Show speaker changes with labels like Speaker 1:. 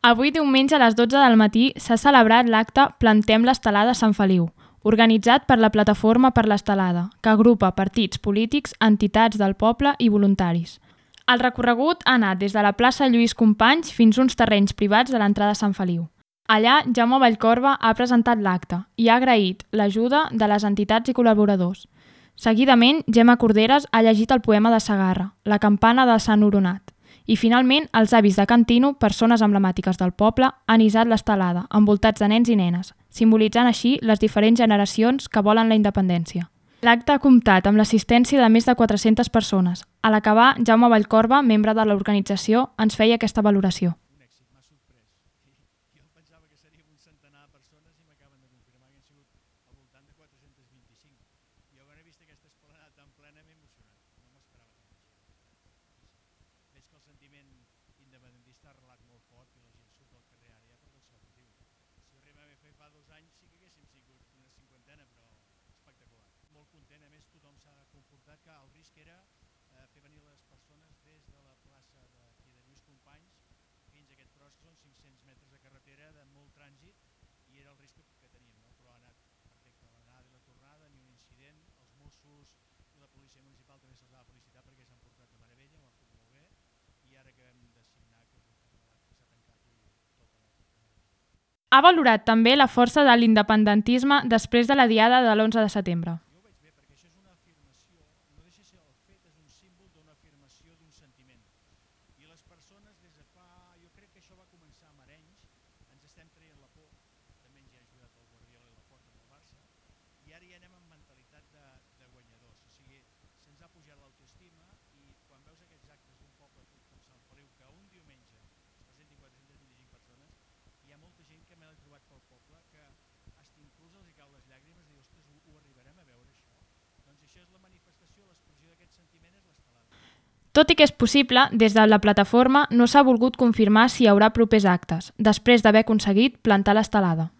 Speaker 1: Avui diumenge a les 12 del matí s'ha celebrat l'acte Plantem l'estelada a Sant Feliu, organitzat per la Plataforma per l'Estelada, que agrupa partits polítics, entitats del poble i voluntaris. El recorregut ha anat des de la plaça Lluís Companys fins a uns terrenys privats de l'entrada a Sant Feliu. Allà, Jaume Vallcorba ha presentat l'acte i ha agraït l'ajuda de les entitats i col·laboradors. Seguidament, Gemma Corderes ha llegit el poema de Segarra, La campana de Sant Oronat. I finalment, els avis de Can Tino, persones emblemàtiques del poble, han hissat l'estelada, envoltats de nens i nenes, simbolitzant així les diferents generacions que volen la independència. L'acte ha comptat amb l'assistència de més de 400 persones. A l'acabar, Jaume Vallcorba, membre de l'organització, ens feia aquesta valoració.
Speaker 2: Un èxit, m'ha sorprès. Jo pensava que seríem un centenar de persones i m'acaben de confirmar que han sigut al voltant de 425. Jo quan he vist aquesta esplanada tan plena m'he emocionat, no m'esperava tant això. Veig que el sentiment independentista ha arrelat molt fort i la gent surt al carrer ara ja per qualsevol motiu. Si ho arribem a fer fa 2 anys sí que haguéssim sigut una cinquantena, però espectacular. Molt content, a més tothom s'ha comportat que el risc era fer venir les persones des de la plaça d'aquí de Lluís Companys fins a aquest tros, que són 500 metres de carretera de molt trànsit, i era el risc que teníem, no? Però ha anat perfecte l'anada i la tornada, ni un incident. Els Mossos i la policia municipal també se'ls ha de felicitar perquè s'han portat de meravella, ho han fet molt bé, i ara acabem de signar que l'acte s'ha tancat i tot ha anat de meravella.
Speaker 1: Ha valorat també la força de l'independentisme després de la diada de l'11 de setembre.
Speaker 2: Jo ho veig bé perquè això és una afirmació, no deixa de ser el fet, és un símbol d'una afirmació d'un sentiment. I les persones des de fa, jo crec que això va començar amb Arenys, ens estem traient la por, també ens hi ha ajudat el Guardiola i la Porta del Barça, i ara ja anem amb mentalitat de guanyadors. O sigui, se'ns ha pujat l'autoestima, i quan veus aquests actes d'un poble com Sant Feliu, que un diumenge es presentin 425 persones, hi ha molta gent que me l'he trobat pel poble que fins inclús els hi cau les llàgrimes i dir, ostres, ho arribarem a veure això? Doncs això és la manifestació, l'expressió d'aquest sentiment és l'estelada.
Speaker 1: Tot i que és possible, des de la plataforma no s'ha volgut confirmar si hi haurà propers actes, després d'haver aconseguit plantar l'estelada.